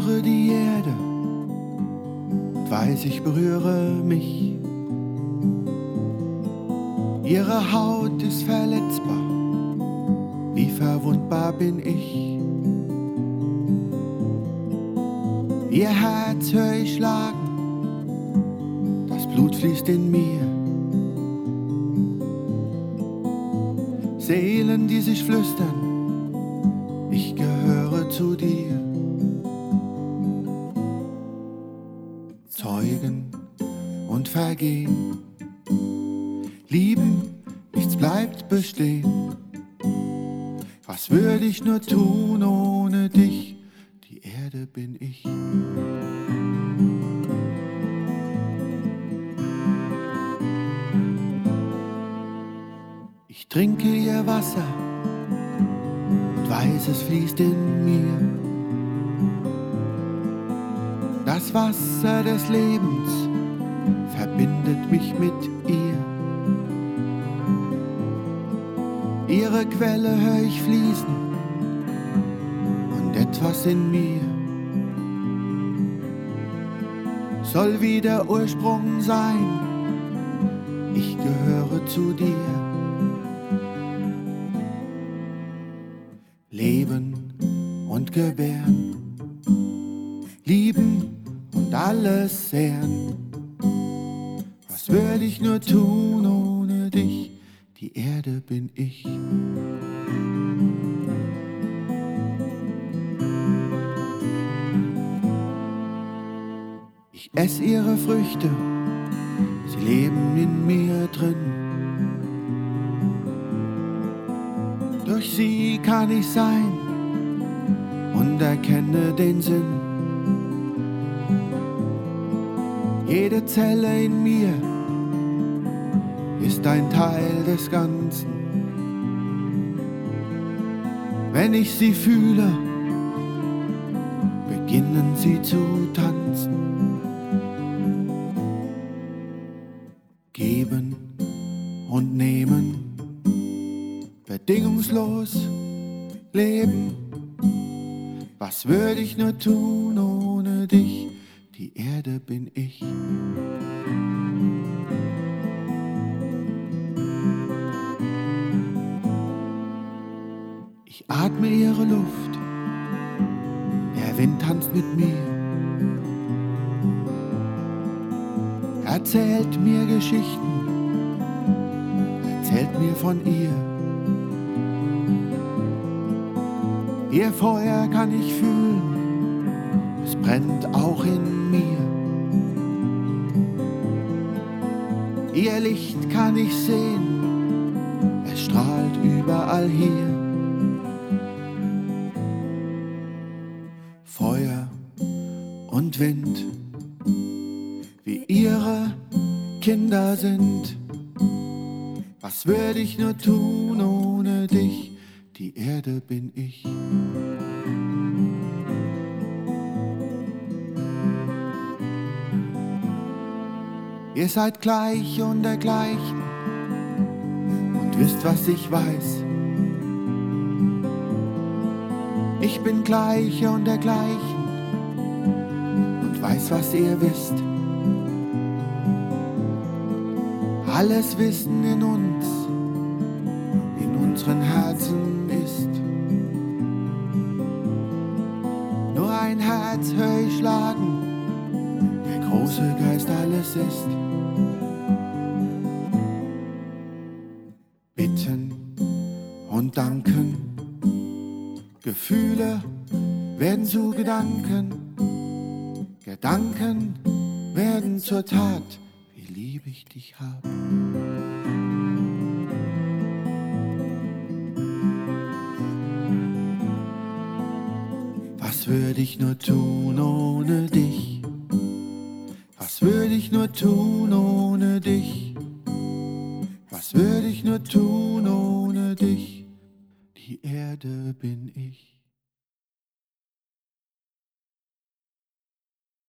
berühre die Erde und weiß, ich berühre mich. Ihre Haut ist verletzbar, wie verwundbar bin ich. Ihr Herz hör ich schlagen, das Blut fließt in mir. Seelen, die sich flüstern, ich gehöre zu dir. Zeugen und vergehen, lieben, nichts bleibt bestehen. Was würde ich nur tun ohne dich? Die Erde bin ich. Ich trinke ihr Wasser und weiß, es fließt in mir. Das Wasser des Lebens verbindet mich mit ihr. Ihre Quelle hör ich fließen und etwas in mir soll wie der Ursprung sein. Ich gehöre zu dir. Leben und gebären, lieben und alles ehren. Was würde ich nur tun ohne dich? Die Erde bin ich. Ich esse ihre Früchte, sie leben in mir drin. Durch sie kann ich sein und erkenne den Sinn. Jede Zelle in mir ist ein Teil des Ganzen. Wenn ich sie fühle, beginnen sie zu tanzen. Geben und nehmen, bedingungslos leben. Was würde ich nur tun ohne dich? Die Erde bin ich. Ich atme ihre Luft, der Wind tanzt mit mir. Erzählt mir Geschichten, erzählt mir von ihr. Ihr Feuer kann ich fühlen, es brennt auch in mir. Ihr Licht kann ich sehen, es strahlt überall hier. Feuer und Wind, wie ihre Kinder sind. Was würde ich nur tun ohne dich? Die Erde bin ich. Ihr seid gleich und dergleichen und wisst, was ich weiß. Ich bin gleich und dergleichen und weiß, was ihr wisst. Alles Wissen in uns, in unseren Herzen ist. Nur ein Herz hör ich schlagen, der große Geist alles ist. Bitten und danken, Gefühle werden zu Gedanken, Gedanken werden zur Tat. Wie lieb ich dich hab. Was würde ich nur tun ohne dich? Was würde ich nur tun ohne dich? Was würde ich nur tun ohne dich? Die Erde bin ich.